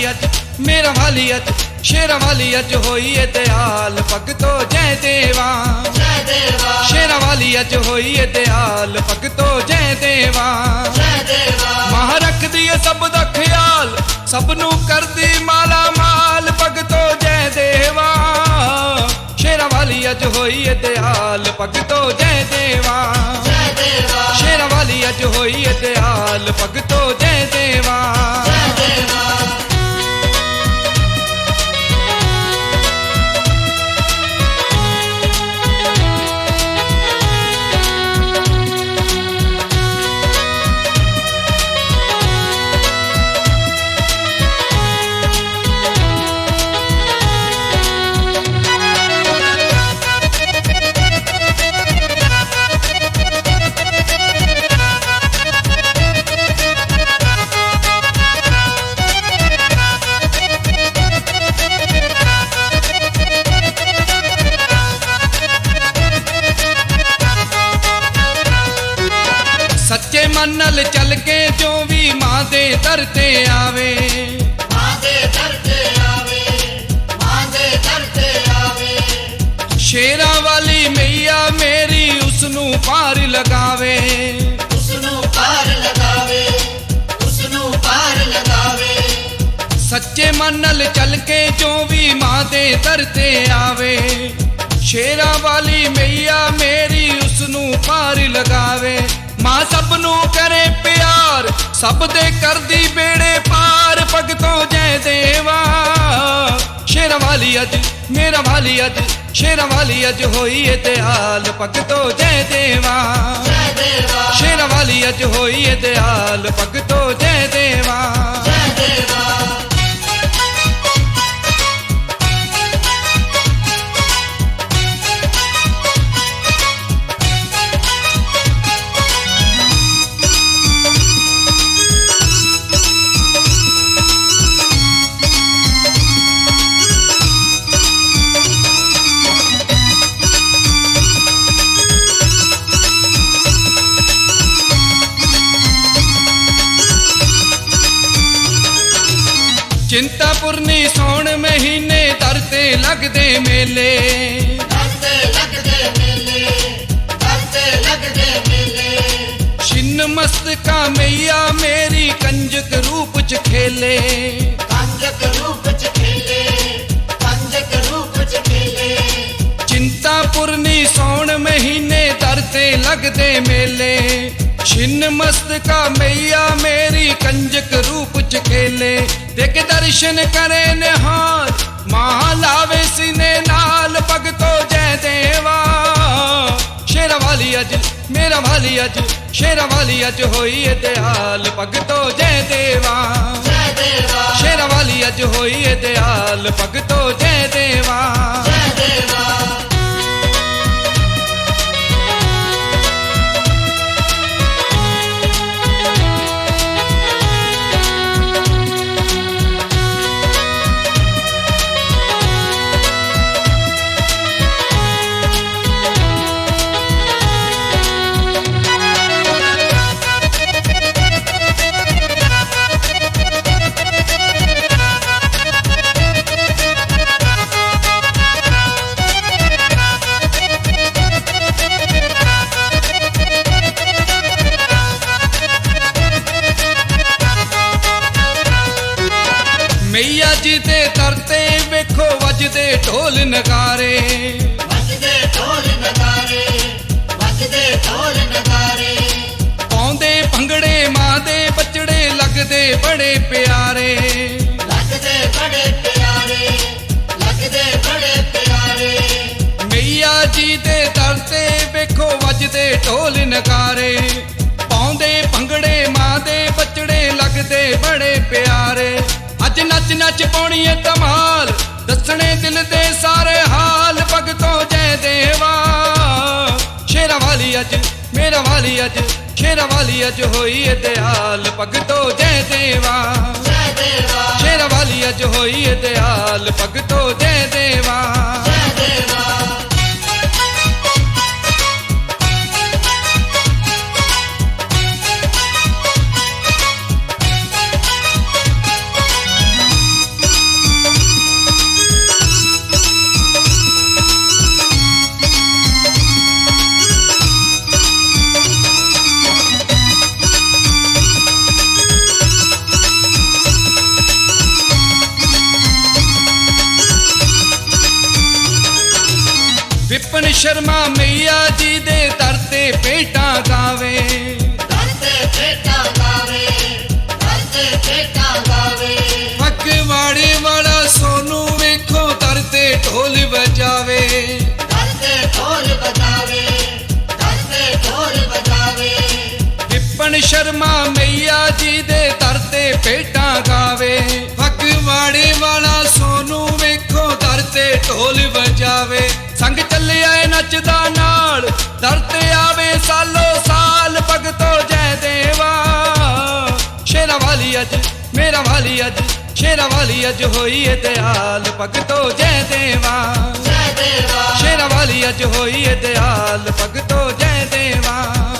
वाली अज मेरा वाली अज शेरा वाली अज होई है दयाल भगतो जय देवा शेरा वाली अज होई है दयाल भगतो जय देवा मां रख दिए सब दा ख्याल सबनू कर दी माला माल भगतो जय देवा शेरा वाली अज होई है दयाल भगतो जय देवा शेरा वाली अज होई है दयाल भगतो जय देवा सच्चे मन नाल चल के जो भी मां दे दर ते आवे शेरा वाली मैया मेरी उसनू पार लगावे सच्चे मन नाल चल के जो भी मां दे दर ते आवे शेरा वाली मैया मेरी उसनू पार लगावे मां सबनू करे प्यार सब दे कर दी बेड़े पार भगतो जय देवा शेरा वाली अज मेरा वाली अज शेरा वाली अज होई है दयाल भगतो जय देवा शेरा वाली अज होई है दयाल भगतो जय देवा चिंतापुरनी सौण महीने दरते लगदे मेले छिन्न मस्तका मैया मेरी कंजक रूप च खेले चिंतापुरनी सौण महीने दरते लगदे मेले छिन्न मस्तका मैया मेरी कंजक रूप च खेले देख दर्शन करे निहाल मां लावे सीने नाल भगतो जय देवा शेरा वाली अज मेरा वाली अज शेरा वाली अज होई है दयाल भगतो जय देवा शेरा वाली अज होई है दयाल भगतो जय देवा मैया जी दे तरते वेखो वजदे ढोल नगारे पाउंदे भंगड़े मां दे बचड़े लगदे बड़े प्यारे मैया जी दे तरते वेखो वजदे ढोल नगारे पाउंदे भंगड़े मां दे बचड़े लगदे बड़े प्यारे अज नच नच पाउणी है धमाल दसने दिल दे सारे हाल भगतो जय देवा शेरा वाली अज मेरा वाली अज शेरा वाली अज होई है दयाल भगतो जय देवा शेरा वाली अज होई है दयाल भगतो जय देवा ਵਿਪਨ ਸ਼ਰਮਾ ਮਈਆ ਜੀ ਦੇ ਦਰ ਤੇ ਭੇਟਾਂ ਗਾਵੇ, ਦਰ ਤੇ ਭੇਟਾਂ ਗਾਵੇ, ਦਰ ਤੇ ਭੇਟਾਂ ਗਾਵੇ। ਫਗਵਾੜੇ ਵਾਲਾ ਸੋਨੂੰ ਵੇਖੋ ਦਰ ਤੇ ਢੋਲ ਵਜਾਵੇ, ਦਰ ਤੇ ਢੋਲ ਵਜਾਵੇ, ਦਰ ਤੇ ਢੋਲ ਵਜਾਵੇ। ਵਿਪਨ ਸ਼ਰਮਾ ਮਈਆ ਜੀ ਦੇ ਦਰ ਤੇ ਭੇਟਾਂ ਗਾਵੇ, ਫਗਵਾੜੇ ਵਾਲਾ ਸੋਨੂੰ ਵੇਖੋ ਦਰ ਤੇ ਢੋਲ ਵਜਾਵੇ। ਸੰਗ ਚੱਲਿਆ ਏ ਨੱਚਦਾ ਨਾਲ, ਦਰ ਤੇ ਆਵੇ ਸਾਲੋ ਸਾਲ ਭਗਤੋ ਜੈ ਦੇਵਾ। ਸ਼ੇਰਾਂ ਵਾਲੀ ਅੱਜ ਮੇਰਾ ਵਾਲੀ ਅੱਜ, ਸ਼ੇਰਾਂ ਵਾਲੀ ਅੱਜ ਹੋਈ ਏ ਦਿਆਲ ਭਗਤੋ ਜੈ ਦੇਵਾ, ਜੈ ਦੇਵਾ। ਸ਼ੇਰਾਂ ਵਾਲੀ ਅੱਜ ਹੋਈ ਏ ਦਿਆਲ ਭਗਤੋ ਜੈ ਦੇਵਾ।